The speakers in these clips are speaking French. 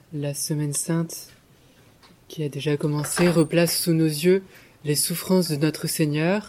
La Semaine Sainte, qui a déjà commencé, replace sous nos yeux les souffrances de notre Seigneur.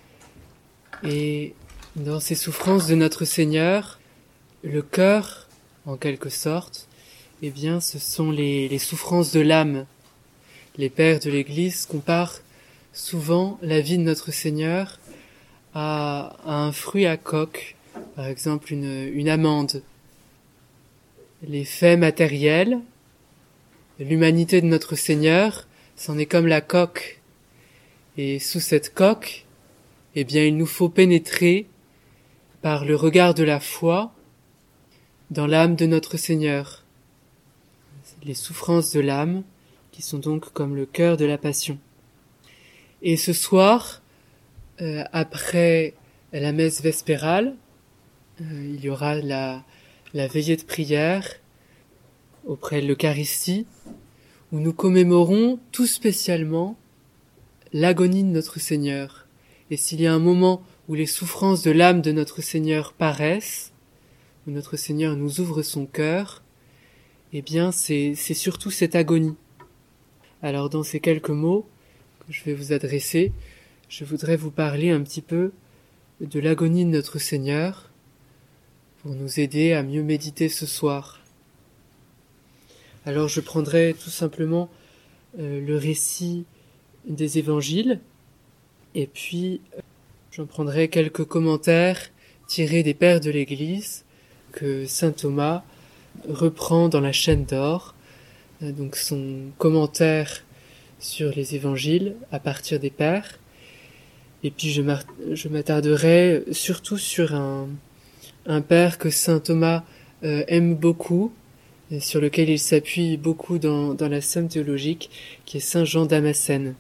Et dans ces souffrances de notre Seigneur, le cœur, en quelque sorte, eh bien, ce sont les souffrances de l'âme. Les pères de l'Église comparent souvent la vie de notre Seigneur à un fruit à coque, par exemple une amande. Les faits matériels, l'humanité de notre Seigneur, c'en est comme la coque. Et sous cette coque, eh bien, il nous faut pénétrer par le regard de la foi dans l'âme de notre Seigneur. Les souffrances de l'âme, qui sont donc comme le cœur de la passion. Et ce soir, après la messe vespérale, il y aura la veillée de prière auprès de l'Eucharistie, où nous commémorons tout spécialement l'agonie de notre Seigneur. Et s'il y a un moment où les souffrances de l'âme de notre Seigneur paraissent, où notre Seigneur nous ouvre son cœur, eh bien c'est surtout cette agonie. Alors dans ces quelques mots que je vais vous adresser, je voudrais vous parler un petit peu de l'agonie de notre Seigneur pour nous aider à mieux méditer ce soir. Alors je prendrai tout simplement le récit des évangiles et puis j'en prendrai quelques commentaires tirés des pères de l'Église que saint Thomas reprend dans la chaîne d'or, donc son commentaire sur les évangiles à partir des pères. Et puis je m'attarderai surtout sur un père que saint Thomas aime beaucoup, et sur lequel il s'appuie beaucoup dans la somme théologique, qui est saint Jean Damascène.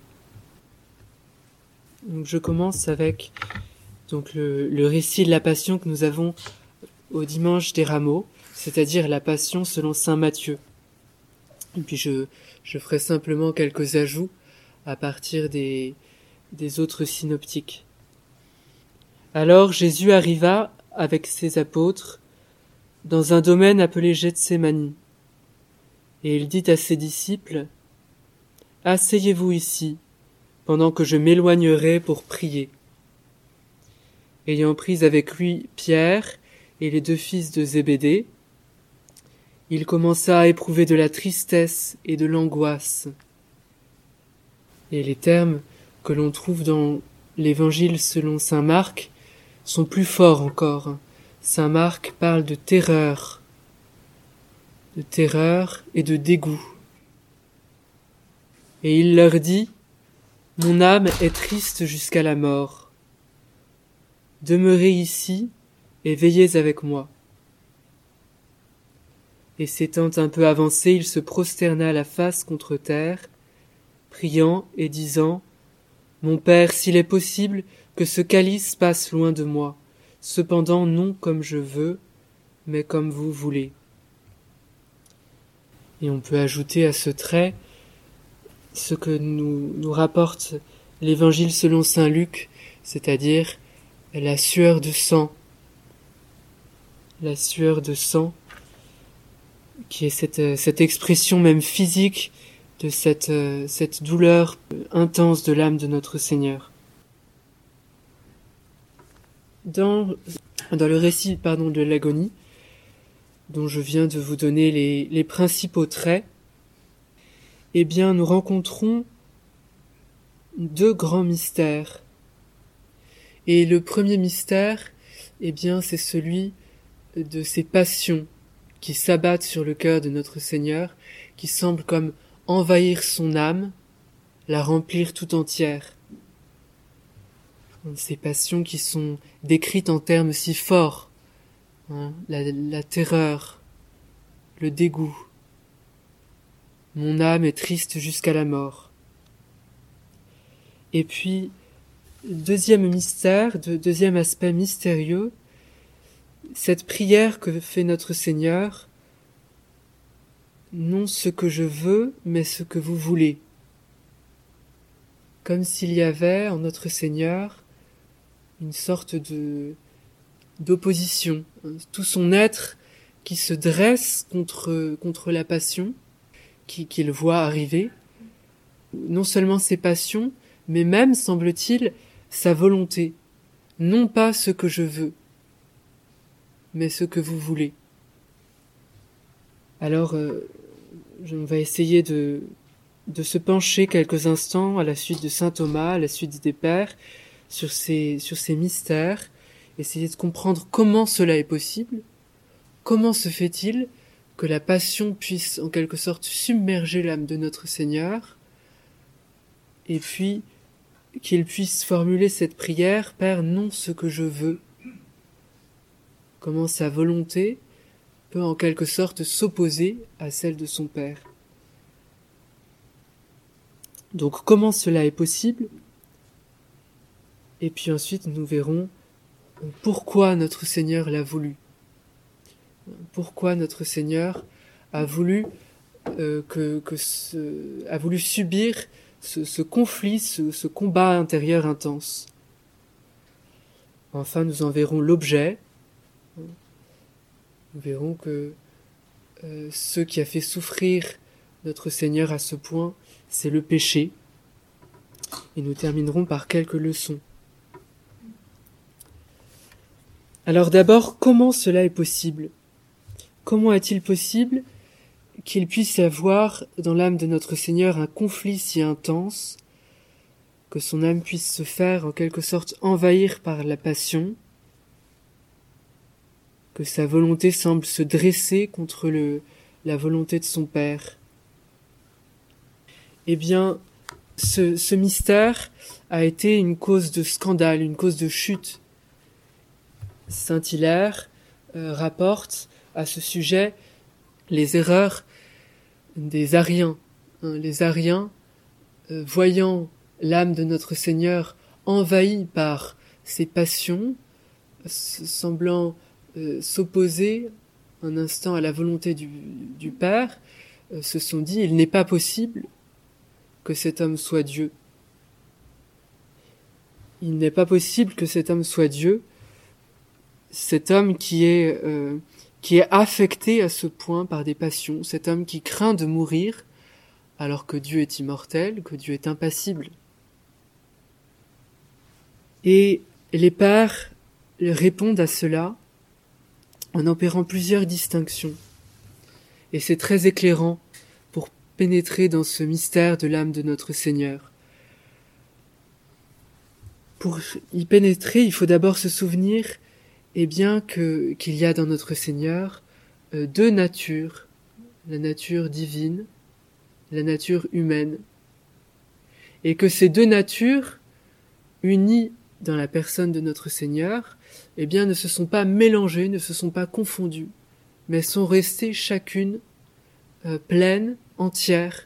Donc je commence avec donc le récit de la Passion que nous avons au dimanche des Rameaux, c'est-à-dire la Passion selon saint Matthieu. Et puis je ferai simplement quelques ajouts à partir des autres synoptiques. Alors Jésus arriva avec ses apôtres dans un domaine appelé Gethsémani, et il dit à ses disciples : « Asseyez-vous ici, pendant que je m'éloignerai pour prier. » Ayant pris avec lui Pierre et les 2 fils de Zébédée, il commença à éprouver de la tristesse et de l'angoisse. Et les termes que l'on trouve dans l'évangile selon saint Marc sont plus forts encore. Saint Marc parle de terreur et de dégoût. Et il leur dit : « Mon âme est triste jusqu'à la mort. Demeurez ici et veillez avec moi. » Et s'étant un peu avancé, il se prosterna la face contre terre, priant et disant : « Mon Père, s'il est possible que ce calice passe loin de moi, cependant non comme je veux, mais comme vous voulez. » Et on peut ajouter à ce trait ce que nous rapporte l'évangile selon saint Luc, c'est-à-dire la sueur de sang. La sueur de sang, qui est cette expression même physique de cette douleur intense de l'âme de notre Seigneur. Dans le récit de l'agonie, dont je viens de vous donner les principaux traits, eh bien nous rencontrons 2 grands mystères. Et le premier mystère, eh bien c'est celui de ces passions qui s'abattent sur le cœur de notre Seigneur, qui semblent comme envahir son âme, la remplir tout entière. Ces passions qui sont décrites en termes si forts, la terreur, le dégoût. Mon âme est triste jusqu'à la mort. Et puis, deuxième mystère, deuxième aspect mystérieux, cette prière que fait notre Seigneur, non ce que je veux, mais ce que vous voulez. Comme s'il y avait en notre Seigneur une sorte d'opposition, tout son être qui se dresse contre la passion, qu'il voit arriver, non seulement ses passions, mais même, semble-t-il, sa volonté. Non pas ce que je veux, mais ce que vous voulez. Alors, on va essayer de se pencher quelques instants à la suite de saint Thomas, à la suite des Pères, sur ces mystères, essayer de comprendre comment cela est possible, comment se fait-il que la passion puisse en quelque sorte submerger l'âme de notre Seigneur, et puis qu'il puisse formuler cette prière, Père, non ce que je veux. Comment sa volonté peut en quelque sorte s'opposer à celle de son Père. Donc comment cela est possible? Et puis ensuite nous verrons pourquoi notre Seigneur l'a voulu. Pourquoi notre Seigneur a voulu a voulu subir ce conflit, ce combat intérieur intense. Enfin, nous en verrons l'objet. Nous verrons que ce qui a fait souffrir notre Seigneur à ce point, c'est le péché. Et nous terminerons par quelques leçons. Alors d'abord, comment cela est possible? Comment est-il possible qu'il puisse y avoir dans l'âme de notre Seigneur un conflit si intense, que son âme puisse se faire en quelque sorte envahir par la passion, que sa volonté semble se dresser contre la volonté de son Père? Eh bien, ce mystère a été une cause de scandale, une cause de chute. Saint Hilaire rapporte à ce sujet les erreurs des Ariens. Les Ariens, voyant l'âme de notre Seigneur envahie par ses passions, semblant s'opposer un instant à la volonté du Père, se sont dit, il n'est pas possible que cet homme soit Dieu. Il n'est pas possible que cet homme soit Dieu, cet homme qui est affecté à ce point par des passions, cet homme qui craint de mourir alors que Dieu est immortel, que Dieu est impassible. Et les pères répondent à cela en opérant plusieurs distinctions. Et c'est très éclairant pour pénétrer dans ce mystère de l'âme de notre Seigneur. Pour y pénétrer, il faut d'abord se souvenir qu'il y a dans notre Seigneur deux natures, la nature divine, la nature humaine, et que ces deux natures, unies dans la personne de notre Seigneur, ne se sont pas mélangées, ne se sont pas confondues, mais sont restées chacune pleines, entières,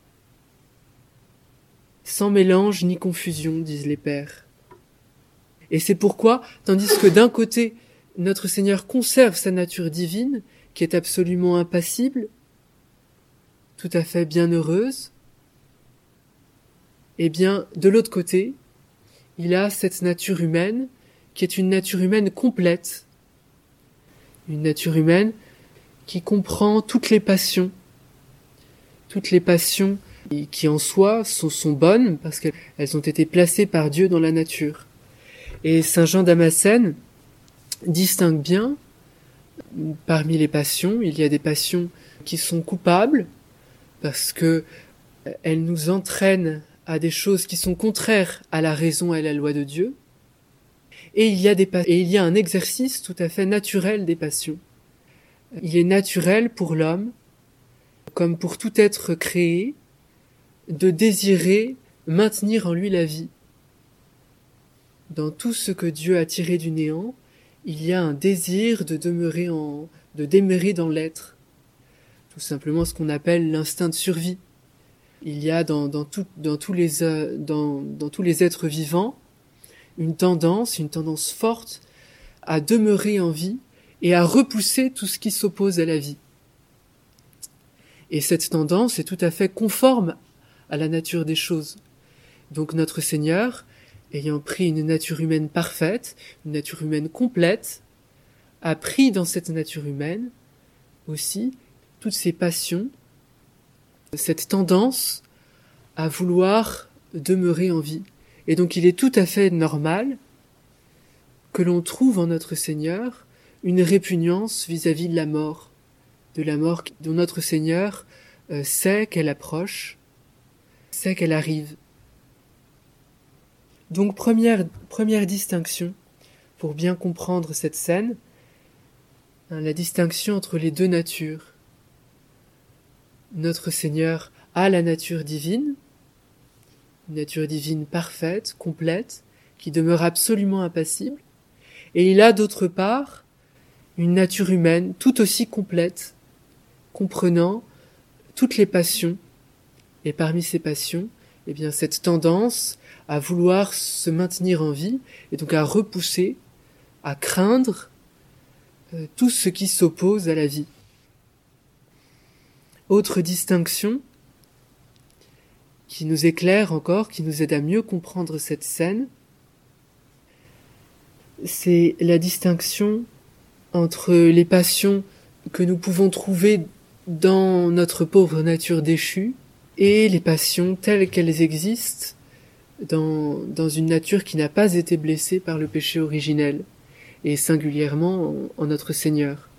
sans mélange ni confusion, disent les pères. Et c'est pourquoi, tandis que d'un côté, notre Seigneur conserve sa nature divine, qui est absolument impassible, tout à fait bienheureuse, de l'autre côté, il a cette nature humaine, qui est une nature humaine complète, une nature humaine qui comprend toutes les passions qui en soi sont bonnes, parce qu'elles ont été placées par Dieu dans la nature. Et saint Jean Damascène distingue bien, parmi les passions, il y a des passions qui sont coupables, parce que elles nous entraînent à des choses qui sont contraires à la raison et à la loi de Dieu, et il y a un exercice tout à fait naturel des passions. Il est naturel pour l'homme, comme pour tout être créé, de désirer maintenir en lui la vie. Dans tout ce que Dieu a tiré du néant, il y a un désir de demeurer dans l'être. Tout simplement ce qu'on appelle l'instinct de survie. Il y a dans tous les êtres vivants une tendance forte à demeurer en vie et à repousser tout ce qui s'oppose à la vie. Et cette tendance est tout à fait conforme à la nature des choses. Donc notre Seigneur, ayant pris une nature humaine parfaite, une nature humaine complète, a pris dans cette nature humaine aussi toutes ces passions cette tendance à vouloir demeurer en vie. Et donc il est tout à fait normal que l'on trouve en notre Seigneur une répugnance vis-à-vis de la mort dont notre Seigneur sait qu'elle approche, sait qu'elle arrive. Donc première distinction, pour bien comprendre cette scène, la distinction entre les deux natures. Notre Seigneur a la nature divine, une nature divine parfaite, complète, qui demeure absolument impassible, et il a d'autre part une nature humaine tout aussi complète, comprenant toutes les passions, et parmi ces passions, eh bien cette tendance à vouloir se maintenir en vie, et donc à repousser, à craindre tout ce qui s'oppose à la vie. Autre distinction qui nous éclaire encore, qui nous aide à mieux comprendre cette scène, c'est la distinction entre les passions que nous pouvons trouver dans notre pauvre nature déchue et les passions telles qu'elles existent dans une nature qui n'a pas été blessée par le péché originel, et singulièrement en notre Seigneur.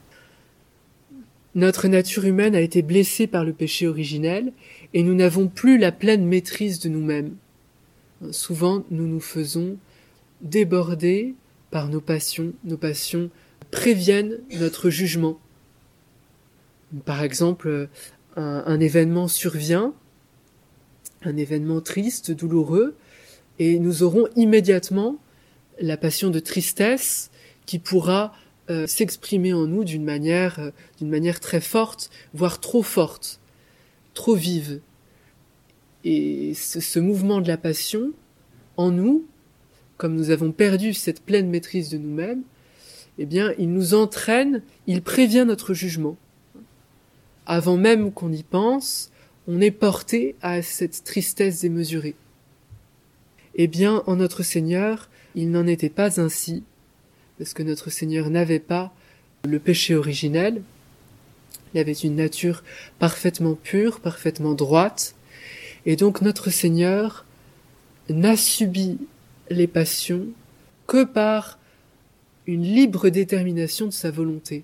Notre nature humaine a été blessée par le péché originel, et nous n'avons plus la pleine maîtrise de nous-mêmes. Souvent, nous nous faisons déborder par nos passions préviennent notre jugement. Par exemple, un événement survient, un événement triste, douloureux, et nous aurons immédiatement la passion de tristesse qui pourra s'exprimer en nous d'une manière très forte, voire trop forte, trop vive. Et ce mouvement de la passion, en nous, comme nous avons perdu cette pleine maîtrise de nous-mêmes, eh bien, il nous entraîne, il prévient notre jugement. Avant même qu'on y pense, on est porté à cette tristesse démesurée. Eh bien, en notre Seigneur, il n'en était pas ainsi, parce que notre Seigneur n'avait pas le péché originel, il avait une nature parfaitement pure, parfaitement droite, et donc notre Seigneur n'a subi les passions que par une libre détermination de sa volonté.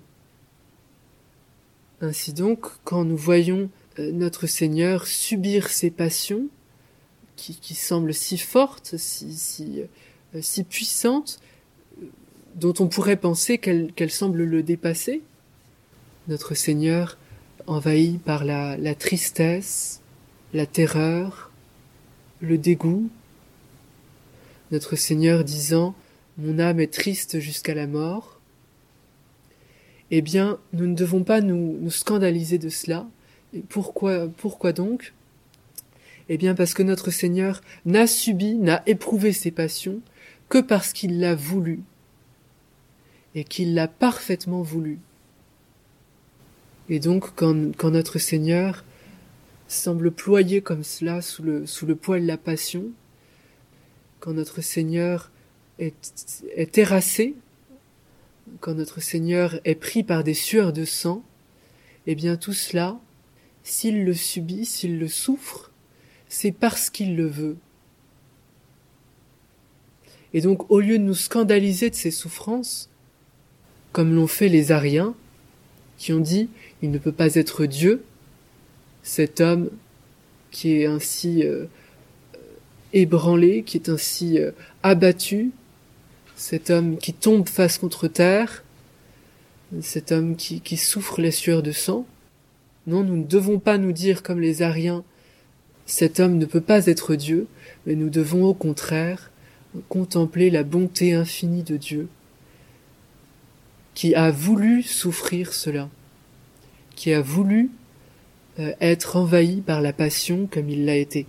Ainsi donc, quand nous voyons notre Seigneur subir ces passions, qui semblent si fortes, si puissantes, dont on pourrait penser qu'elles semblent le dépasser, notre Seigneur, envahi par la tristesse, la terreur, le dégoût, notre Seigneur disant « Mon âme est triste jusqu'à la mort », eh bien, nous ne devons pas nous scandaliser de cela. Et pourquoi donc ? Eh bien, parce que notre Seigneur n'a éprouvé ses passions que parce qu'il l'a voulu, et qu'il l'a parfaitement voulu. Et donc, quand notre Seigneur semble ployer comme cela sous le poids de la passion, quand notre Seigneur est terrassé, quand notre Seigneur est pris par des sueurs de sang, eh bien tout cela, s'il le subit, s'il le souffre, c'est parce qu'il le veut. Et donc, au lieu de nous scandaliser de ces souffrances, comme l'ont fait les Ariens, qui ont dit « il ne peut pas être Dieu », cet homme qui est ainsi ébranlé, qui est ainsi abattu, cet homme qui tombe face contre terre, cet homme qui souffre les sueurs de sang. Non, nous ne devons pas nous dire comme les Ariens, cet homme ne peut pas être Dieu, mais nous devons au contraire contempler la bonté infinie de Dieu, qui a voulu souffrir cela, qui a voulu être envahi par la passion comme il l'a été.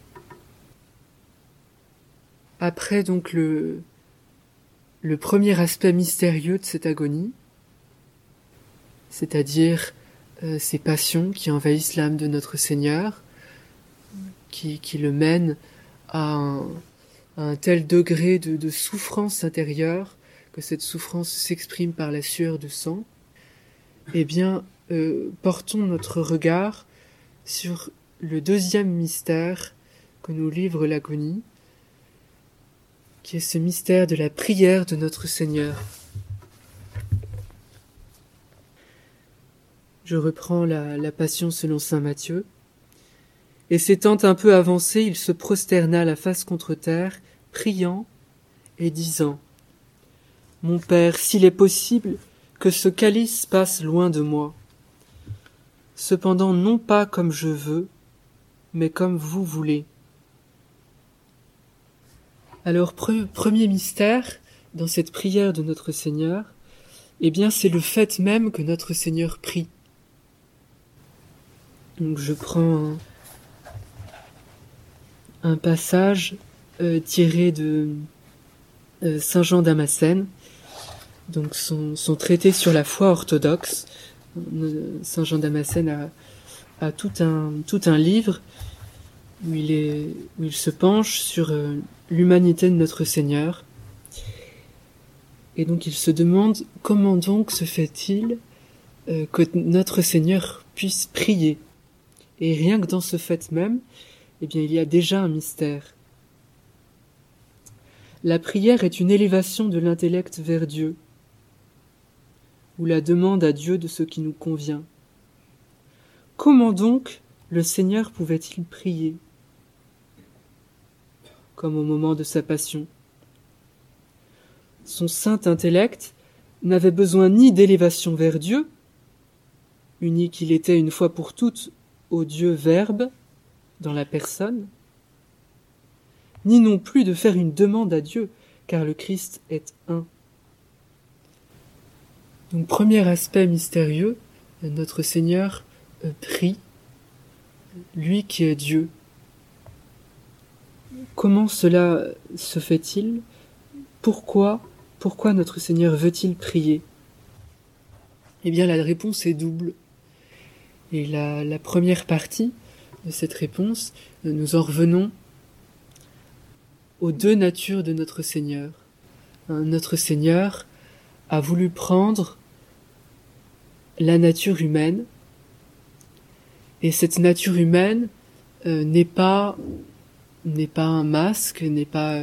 Après donc le premier aspect mystérieux de cette agonie, c'est-à-dire ces passions qui envahissent l'âme de notre Seigneur, qui le mènent à un tel degré de souffrance intérieure que cette souffrance s'exprime par la sueur de sang, eh bien, portons notre regard sur le deuxième mystère que nous livre l'agonie, qui est ce mystère de la prière de notre Seigneur. Je reprends la Passion selon saint Matthieu. Et s'étant un peu avancé, il se prosterna la face contre terre, priant et disant : Mon Père, s'il est possible que ce calice passe loin de moi, cependant non pas comme je veux, mais comme vous voulez. Alors, premier mystère dans cette prière de notre Seigneur, eh bien, c'est le fait même que notre Seigneur prie. Donc, je prends un passage tiré de Saint Jean Damascène, donc son traité sur la foi orthodoxe. Saint Jean Damascène a tout un livre où il se penche sur l'humanité de notre Seigneur. Et donc il se demande comment donc se fait-il que notre Seigneur puisse prier. Et rien que dans ce fait même, eh bien, il y a déjà un mystère. La prière est une élévation de l'intellect vers Dieu, ou la demande à Dieu de ce qui nous convient. Comment donc le Seigneur pouvait-il prier, comme au moment de sa passion ? Son saint intellect n'avait besoin ni d'élévation vers Dieu, uni qu'il était une fois pour toutes au Dieu Verbe, dans la personne, ni non plus de faire une demande à Dieu, car le Christ est un. Donc, premier aspect mystérieux, notre Seigneur prie, lui qui est Dieu. Comment cela se fait-il ? Pourquoi notre Seigneur veut-il prier ? Eh bien, la réponse est double. Et la première partie de cette réponse, nous en revenons aux deux natures de notre Seigneur. Notre Seigneur a voulu prendre la nature humaine, et cette nature humaine n'est pas un masque, n'est pas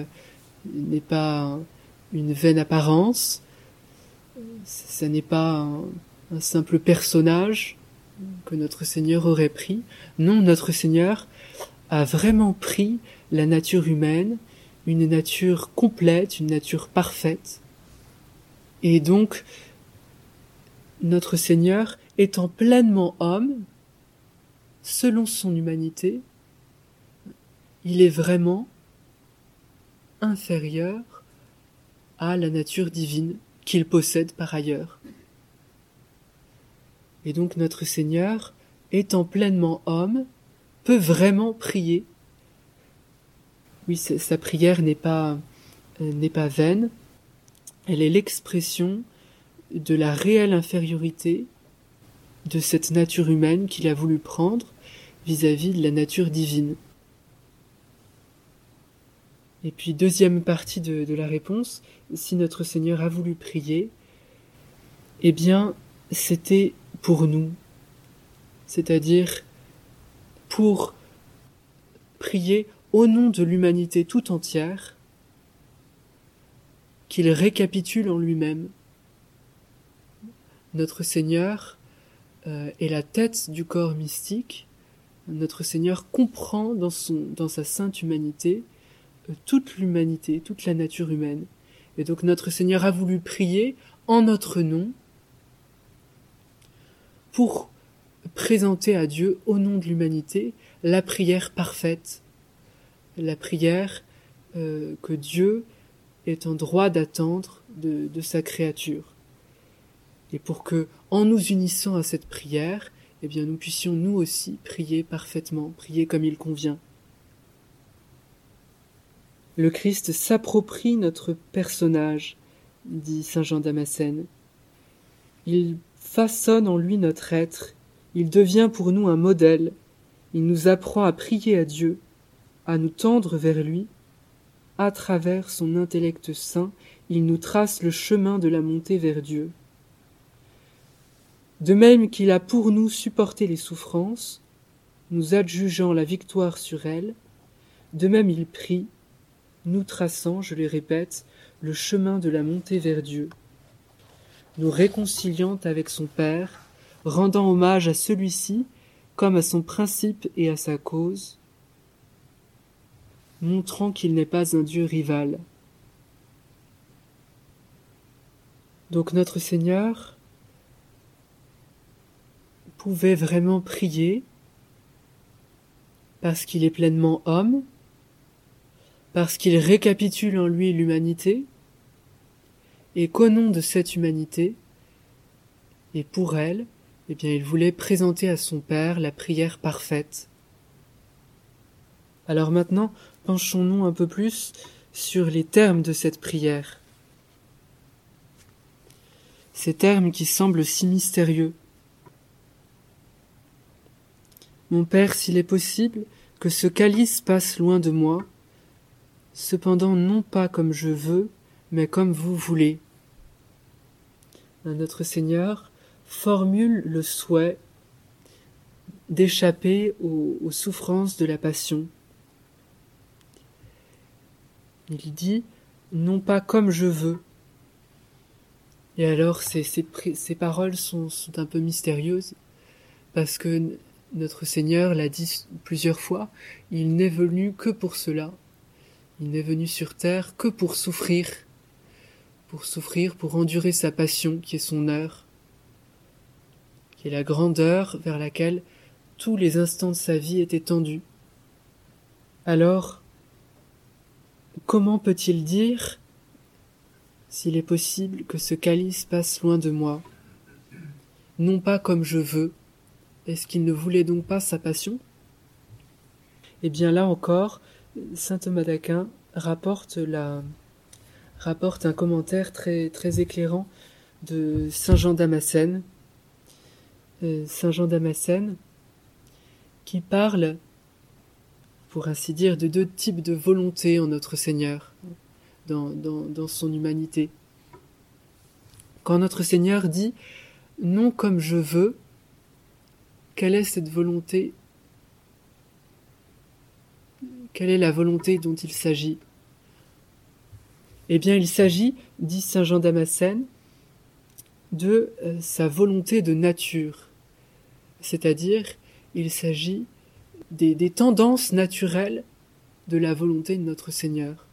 une vaine apparence, ça n'est pas un simple personnage que notre Seigneur aurait pris. Non, notre Seigneur a vraiment pris la nature humaine, une nature complète, une nature parfaite. Et donc, notre Seigneur, étant pleinement homme, selon son humanité, il est vraiment inférieur à la nature divine qu'il possède par ailleurs. Et donc notre Seigneur, étant pleinement homme, peut vraiment prier. Oui, sa prière n'est pas vaine, elle est l'expression de la réelle infériorité de cette nature humaine qu'il a voulu prendre vis-à-vis de la nature divine. Et puis deuxième partie de la réponse, si notre Seigneur a voulu prier, eh bien c'était pour nous, c'est-à-dire pour prier au nom de l'humanité tout entière, qu'il récapitule en lui-même. Notre Seigneur est la tête du corps mystique. Notre Seigneur comprend dans sa sainte humanité toute l'humanité, toute la nature humaine. Et donc notre Seigneur a voulu prier en notre nom pour présenter à Dieu, au nom de l'humanité, la prière parfaite, la prière que Dieu est en droit d'attendre de sa créature. Et pour que, en nous unissant à cette prière, eh bien, nous puissions nous aussi prier parfaitement, prier comme il convient. Le Christ s'approprie notre personnage, dit saint Jean Damascène. Il façonne en lui notre être, il devient pour nous un modèle, il nous apprend à prier à Dieu, à nous tendre vers lui. À travers son intellect saint, il nous trace le chemin de la montée vers Dieu. De même qu'il a pour nous supporté les souffrances, nous adjugeant la victoire sur elle, de même il prie, nous traçant, je le répète, le chemin de la montée vers Dieu, nous réconciliant avec son Père, rendant hommage à celui-ci comme à son principe et à sa cause, montrant qu'il n'est pas un Dieu rival. Donc notre Seigneur pouvait vraiment prier parce qu'il est pleinement homme, parce qu'il récapitule en lui l'humanité, et qu'au nom de cette humanité, et pour elle, eh bien, il voulait présenter à son Père la prière parfaite. Alors maintenant, penchons-nous un peu plus sur les termes de cette prière. Ces termes qui semblent si mystérieux. Mon Père, s'il est possible que ce calice passe loin de moi, cependant non pas comme je veux, mais comme vous voulez. Notre Seigneur formule le souhait d'échapper aux souffrances de la passion. Il dit « non pas comme je veux ». Et alors ces paroles sont un peu mystérieuses, parce que notre Seigneur l'a dit plusieurs fois, il n'est venu que pour cela. Il n'est venu sur terre que pour souffrir, pour endurer sa passion qui est son heure, qui est la grande heure vers laquelle tous les instants de sa vie étaient tendus. Alors, comment peut-il dire, s'il est possible, que ce calice passe loin de moi, non pas comme je veux? Est-ce qu'il ne voulait donc pas sa passion? Eh bien là encore, saint Thomas d'Aquin rapporte un commentaire très, très éclairant de saint Jean Damascène. Saint Jean Damascène qui parle, pour ainsi dire, de deux types de volonté en notre Seigneur, dans son humanité. Quand notre Seigneur dit « non comme je veux », quelle est cette volonté? Quelle est la volonté dont il s'agit? Eh bien, il s'agit, dit saint Jean Damascène, de sa volonté de nature. C'est-à-dire, il s'agit des tendances naturelles de la volonté de notre Seigneur.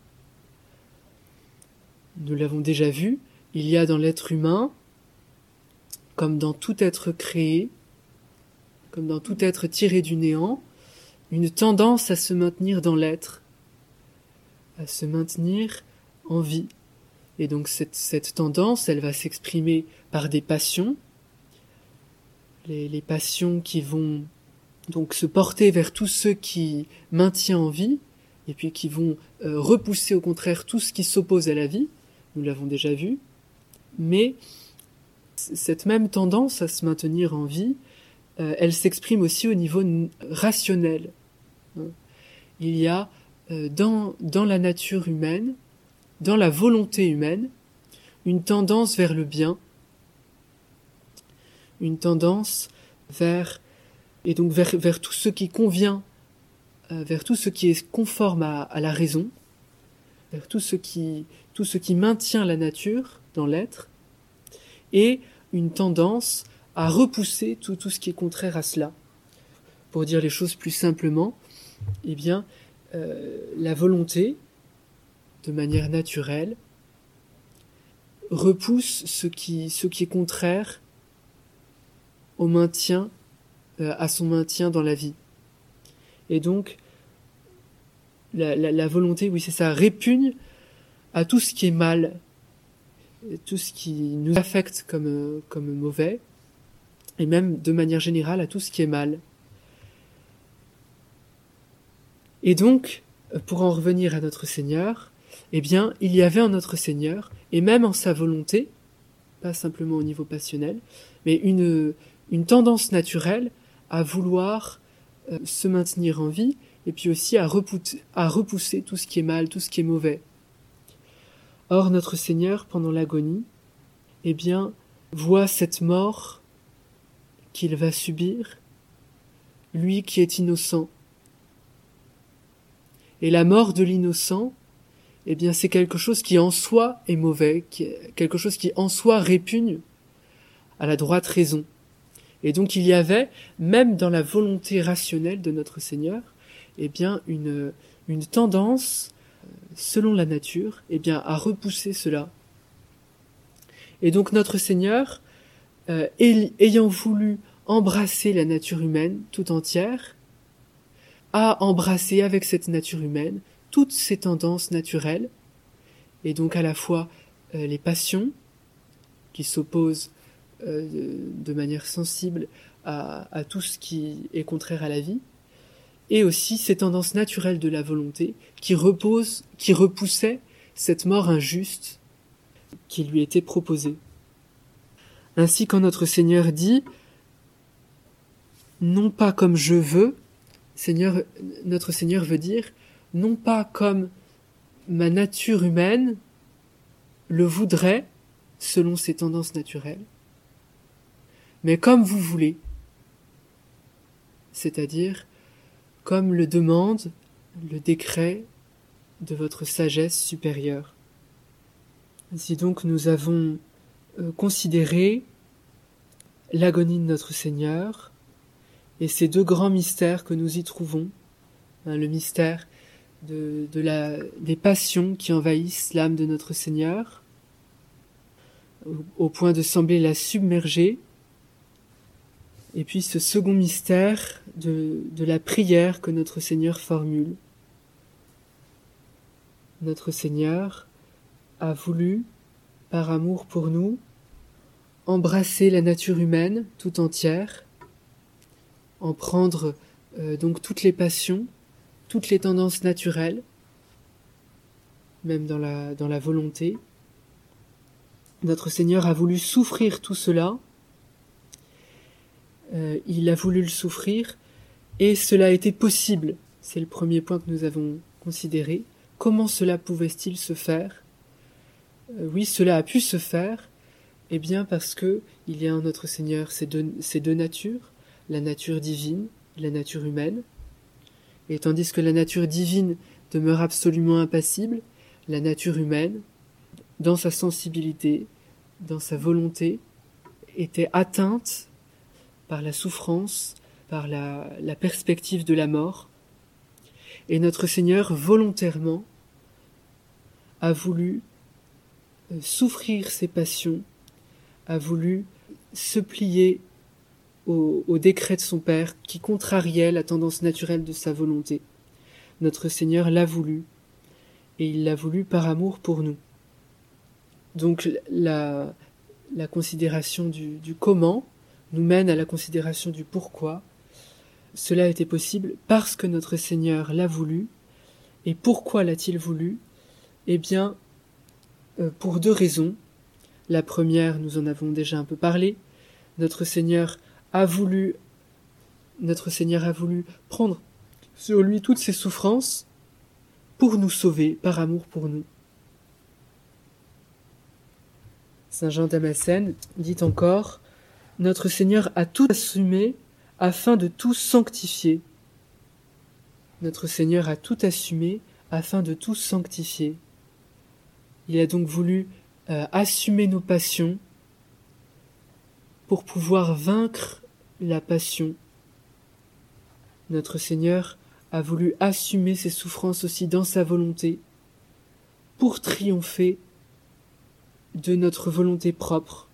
Nous l'avons déjà vu, il y a dans l'être humain, comme dans tout être créé, comme dans tout être tiré du néant, une tendance à se maintenir dans l'être, à se maintenir en vie. Et donc cette tendance, elle va s'exprimer par des passions, les passions qui vont donc se porter vers tout ce qui maintient en vie, et puis qui vont repousser au contraire tout ce qui s'oppose à la vie, nous l'avons déjà vu, mais cette même tendance à se maintenir en vie, elle s'exprime aussi au niveau rationnel. Il y a dans la nature humaine, dans la volonté humaine, une tendance vers le bien, une tendance vers tout ce qui convient, vers tout ce qui est conforme à la raison, vers tout ce qui maintient la nature dans l'être, et une tendance à repousser tout ce qui est contraire à cela. Pour dire les choses plus simplement, eh bien, la volonté, de manière naturelle, repousse ce qui est contraire au maintien, à son maintien dans la vie. Et donc, la volonté, oui c'est ça, répugne à tout ce qui est mal, tout ce qui nous affecte comme mauvais, et même de manière générale à tout ce qui est mal. Et donc, pour en revenir à notre Seigneur, eh bien, il y avait en notre Seigneur, et même en sa volonté, pas simplement au niveau passionnel, mais une tendance naturelle à vouloir se maintenir en vie, et puis aussi à repousser tout ce qui est mal, tout ce qui est mauvais. Or, notre Seigneur, pendant l'agonie, eh bien, voit cette mort qu'il va subir lui qui est innocent. Et la mort de l'innocent, eh bien, c'est quelque chose qui en soi est mauvais, quelque chose qui en soi répugne à la droite raison. Et donc il y avait, même dans la volonté rationnelle de notre Seigneur, eh bien, une tendance, selon la nature, eh bien, à repousser cela. Et donc notre Seigneur, ayant voulu embrasser la nature humaine tout entière, a embrassé avec cette nature humaine toutes ces tendances naturelles, et donc à la fois les passions qui s'opposent de manière sensible à tout ce qui est contraire à la vie, et aussi ces tendances naturelles de la volonté qui repoussaient cette mort injuste qui lui était proposée. Ainsi quand notre Seigneur dit « non pas comme je veux », notre Seigneur veut dire « non pas comme ma nature humaine le voudrait selon ses tendances naturelles, mais comme vous voulez, c'est-à-dire comme le demande le décret de votre sagesse supérieure. » Ainsi donc nous avons considéré l'agonie de notre Seigneur et ces deux grands mystères que nous y trouvons, le mystère des passions qui envahissent l'âme de notre Seigneur, au point de sembler la submerger, et puis ce second mystère de la prière que notre Seigneur formule. Notre Seigneur a voulu, par amour pour nous, embrasser la nature humaine tout entière, en prendre donc toutes les passions, toutes les tendances naturelles, même dans la volonté. Notre Seigneur a voulu souffrir tout cela, il a voulu le souffrir, et cela a été possible. C'est le premier point que nous avons considéré. Comment cela pouvait-il se faire ? Oui, cela a pu se faire, eh bien parce que il y a en notre Seigneur ces deux natures, la nature divine et la nature humaine. Et tandis que la nature divine demeure absolument impassible, la nature humaine, dans sa sensibilité, dans sa volonté, était atteinte par la souffrance, par la perspective de la mort. Et notre Seigneur, volontairement, a voulu souffrir ses passions, a voulu se plier au décret de son Père qui contrariait la tendance naturelle de sa volonté. Notre Seigneur l'a voulu, et il l'a voulu par amour pour nous. Donc la considération du comment nous mène à la considération du pourquoi. Cela était possible parce que notre Seigneur l'a voulu. Et pourquoi l'a-t-il voulu ? Eh bien, pour deux raisons. La première, nous en avons déjà un peu parlé. Notre Seigneur a voulu prendre sur lui toutes ses souffrances pour nous sauver, par amour pour nous. Saint Jean Damascène dit encore « Notre Seigneur a tout assumé afin de tout sanctifier. » Notre Seigneur a tout assumé afin de tout sanctifier. Il a donc voulu assumer nos passions pour pouvoir vaincre la passion. Notre Seigneur a voulu assumer ses souffrances aussi dans sa volonté pour triompher de notre volonté propre.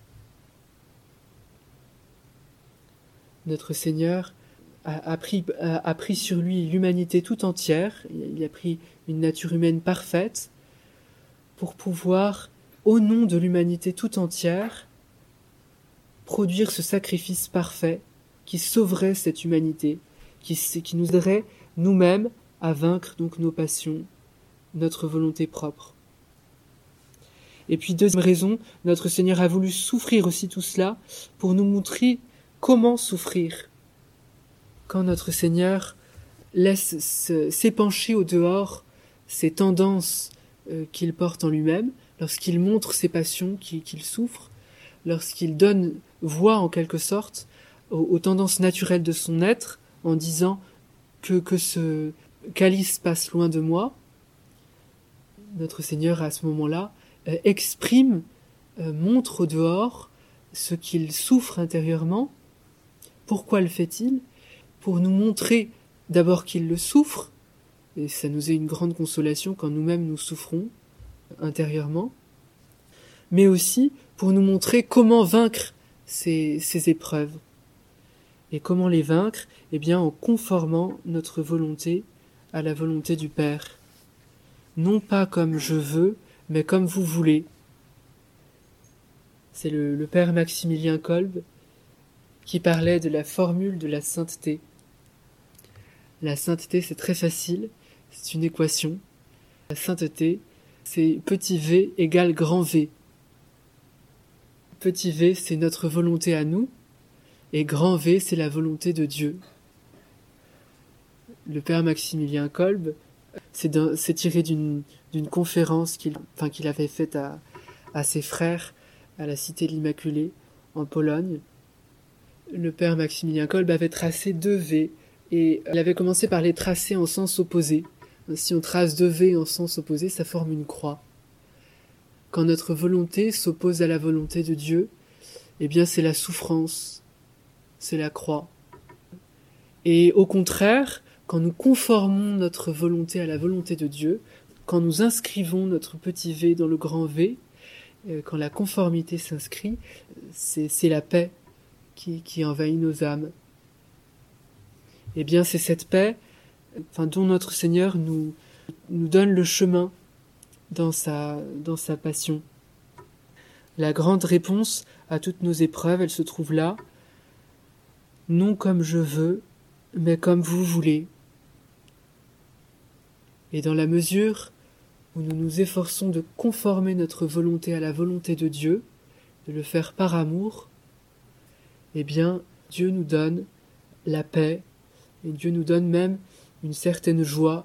Notre Seigneur a pris sur lui l'humanité tout entière, il a pris une nature humaine parfaite pour pouvoir, au nom de l'humanité tout entière, produire ce sacrifice parfait qui sauverait cette humanité, qui nous aiderait nous-mêmes à vaincre donc nos passions, notre volonté propre. Et puis deuxième raison, notre Seigneur a voulu souffrir aussi tout cela pour nous montrer comment souffrir. Quand notre Seigneur laisse s'épancher au dehors ces tendances qu'il porte en lui-même, lorsqu'il montre ses passions qu'il souffre, lorsqu'il donne voix en quelque sorte aux tendances naturelles de son être, en disant que ce calice passe loin de moi, notre Seigneur à ce moment-là exprime, montre au dehors ce qu'il souffre intérieurement. Pourquoi le fait-il? Pour nous montrer d'abord qu'il le souffre, et ça nous est une grande consolation quand nous-mêmes nous souffrons intérieurement, mais aussi pour nous montrer comment vaincre ces épreuves. Et comment les vaincre? Eh bien, en conformant notre volonté à la volonté du Père. Non pas comme je veux, mais comme vous voulez. C'est le Père Maximilien Kolb qui parlait de la formule de la sainteté. La sainteté, c'est très facile, c'est une équation. La sainteté, c'est petit v égale grand V. Petit v, c'est notre volonté à nous, et grand V, c'est la volonté de Dieu. Le Père Maximilien Kolb, c'est tiré d'une conférence qu'il avait faite à ses frères à la Cité de l'Immaculée, en Pologne. Le Père Maximilien Kolb avait tracé 2 V, et il avait commencé par les tracer en sens opposé. Si on trace 2 V en sens opposé, ça forme une croix. Quand notre volonté s'oppose à la volonté de Dieu, eh bien c'est la souffrance, c'est la croix. Et au contraire, quand nous conformons notre volonté à la volonté de Dieu, quand nous inscrivons notre petit V dans le grand V, quand la conformité s'inscrit, c'est la paix qui envahit nos âmes. Eh bien c'est cette paix dont notre Seigneur nous donne le chemin dans sa passion. La grande réponse à toutes nos épreuves, elle se trouve là. Non comme je veux, mais comme vous voulez. Et dans la mesure où nous nous efforçons de conformer notre volonté à la volonté de Dieu, de le faire par amour, eh bien, Dieu nous donne la paix, et Dieu nous donne même une certaine joie,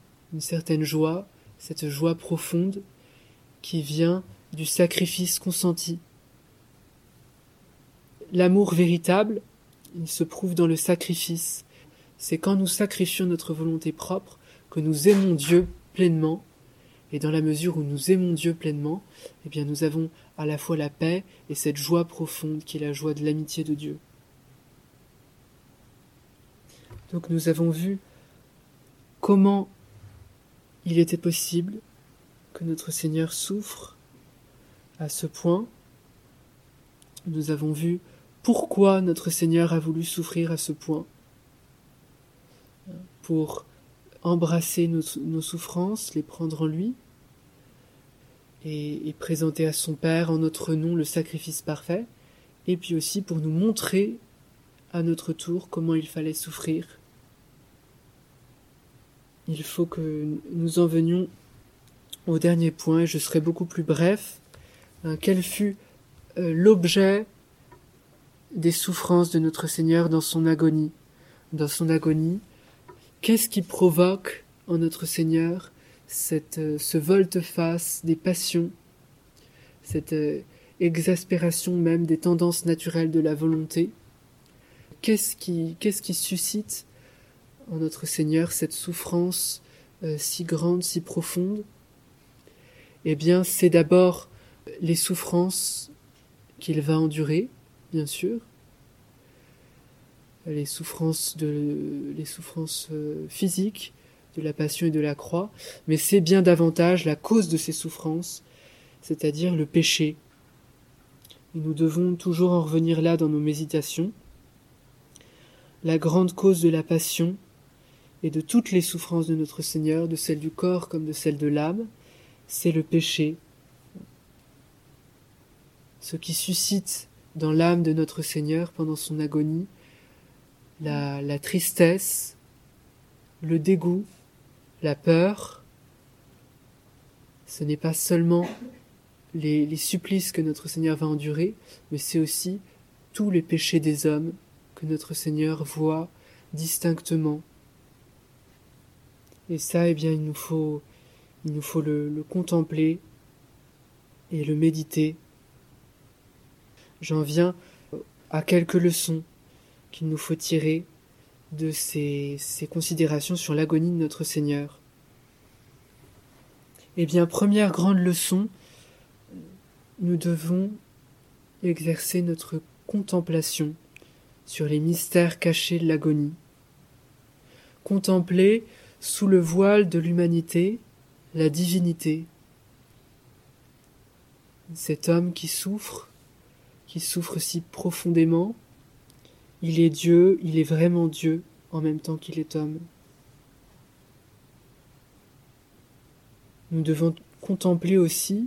cette joie profonde qui vient du sacrifice consenti. L'amour véritable, il se prouve dans le sacrifice. C'est quand nous sacrifions notre volonté propre que nous aimons Dieu pleinement, et dans la mesure où nous aimons Dieu pleinement, eh bien nous avons à la fois la paix et cette joie profonde qui est la joie de l'amitié de Dieu. Donc nous avons vu comment il était possible que notre Seigneur souffre à ce point. Nous avons vu pourquoi notre Seigneur a voulu souffrir à ce point, pour embrasser nos souffrances, les prendre en lui, et présenter à son Père en notre nom le sacrifice parfait, et puis aussi pour nous montrer à notre tour comment il fallait souffrir. Il faut que nous en venions au dernier point, et je serai beaucoup plus bref. Quel fut l'objet des souffrances de notre Seigneur dans son agonie? Dans son agonie, qu'est-ce qui provoque en notre Seigneur ce volte-face des passions, cette exaspération même des tendances naturelles de la volonté? Qu'est-ce qui suscite en notre Seigneur cette souffrance si grande, si profonde? Eh bien, c'est d'abord les souffrances qu'il va endurer, bien sûr, les souffrances physiques de la passion et de la croix, mais c'est bien davantage la cause de ces souffrances, c'est-à-dire le péché. Et nous devons toujours en revenir là dans nos méditations. La grande cause de la passion et de toutes les souffrances de notre Seigneur, de celles du corps comme de celles de l'âme, c'est le péché. Ce qui suscite dans l'âme de notre Seigneur pendant son agonie la tristesse, le dégoût, la peur. Ce n'est pas seulement les supplices que notre Seigneur va endurer, mais c'est aussi tous les péchés des hommes que notre Seigneur voit distinctement. Et ça, eh bien, il nous faut le contempler et le méditer. J'en viens à quelques leçons qu'il nous faut tirer de ces considérations sur l'agonie de notre Seigneur. Eh bien, première grande leçon, nous devons exercer notre contemplation sur les mystères cachés de l'agonie. Contempler sous le voile de l'humanité la divinité. Cet homme qui souffre si profondément, il est Dieu, il est vraiment Dieu en même temps qu'il est homme. Nous devons contempler aussi,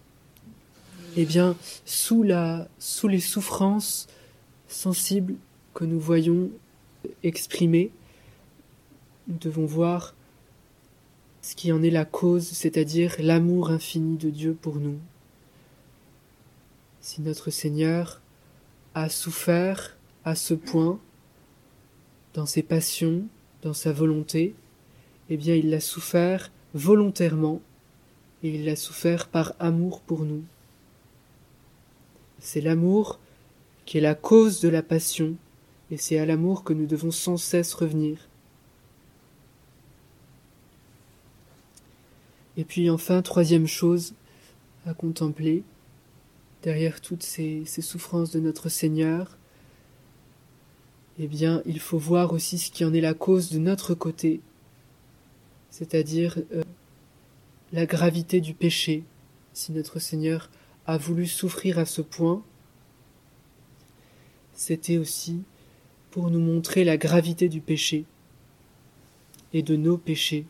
sous les souffrances sensibles que nous voyons exprimées, nous devons voir ce qui en est la cause, c'est-à-dire l'amour infini de Dieu pour nous. Si notre Seigneur a souffert à ce point, dans ses passions, dans sa volonté, il l'a souffert volontairement, et il l'a souffert par amour pour nous. C'est l'amour qui est la cause de la passion, et c'est à l'amour que nous devons sans cesse revenir. Et puis enfin, troisième chose à contempler, derrière toutes ces souffrances de notre Seigneur, il faut voir aussi ce qui en est la cause de notre côté, c'est-à-dire la gravité du péché. Si notre Seigneur a voulu souffrir à ce point, c'était aussi pour nous montrer la gravité du péché et de nos péchés.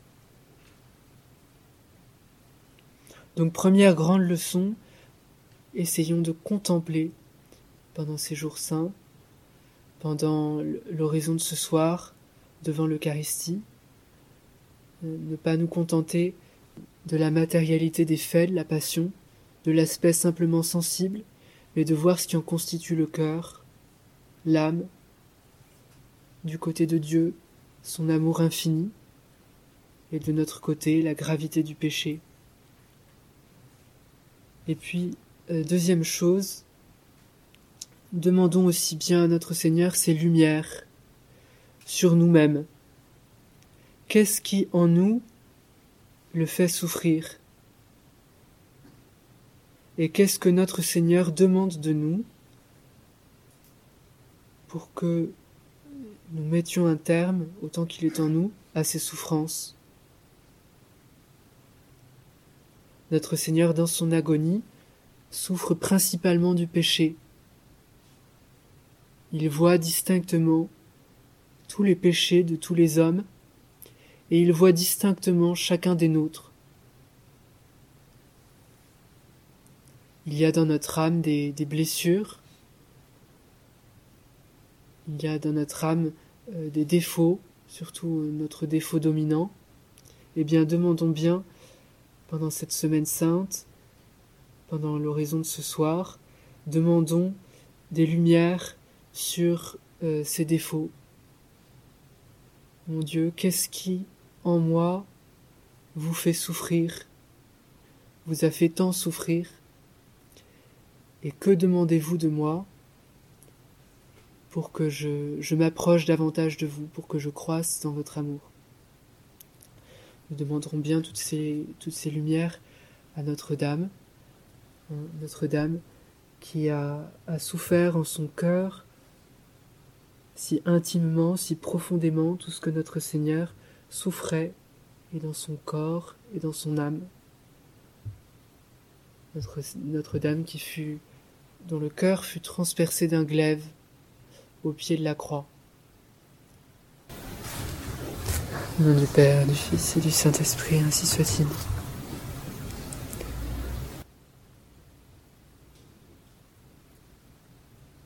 Donc première grande leçon, essayons de contempler pendant ces jours saints, pendant l'oraison de ce soir, devant l'Eucharistie, ne pas nous contenter de la matérialité des faits, de la passion, de l'aspect simplement sensible, mais de voir ce qui en constitue le cœur, l'âme, du côté de Dieu, son amour infini, et de notre côté, la gravité du péché. Et puis, deuxième chose, demandons aussi bien à notre Seigneur ses lumières sur nous-mêmes. Qu'est-ce qui, en nous, le fait souffrir? Et qu'est-ce que notre Seigneur demande de nous pour que nous mettions un terme, autant qu'il est en nous, à ces souffrances? Notre Seigneur, dans son agonie, souffre principalement du péché. Il voit distinctement tous les péchés de tous les hommes, et il voit distinctement chacun des nôtres. Il y a dans notre âme des blessures, il y a dans notre âme des défauts, surtout notre défaut dominant. Eh bien, demandons bien, pendant cette semaine sainte, pendant l'oraison de ce soir, demandons des lumières sur ces défauts. Mon Dieu, qu'est-ce qui, en moi, vous fait souffrir, vous a fait tant souffrir? Et que demandez-vous de moi pour que je m'approche davantage de vous, pour que je croisse dans votre amour? Nous demanderons bien toutes ces lumières à Notre-Dame, Notre-Dame qui a souffert en son cœur si intimement, si profondément tout ce que notre Seigneur souffrait, et dans son corps et dans son âme. Notre-Dame dont le cœur fut transpercé d'un glaive au pied de la croix. Au nom du Père, du Fils et du Saint-Esprit, ainsi soit-il.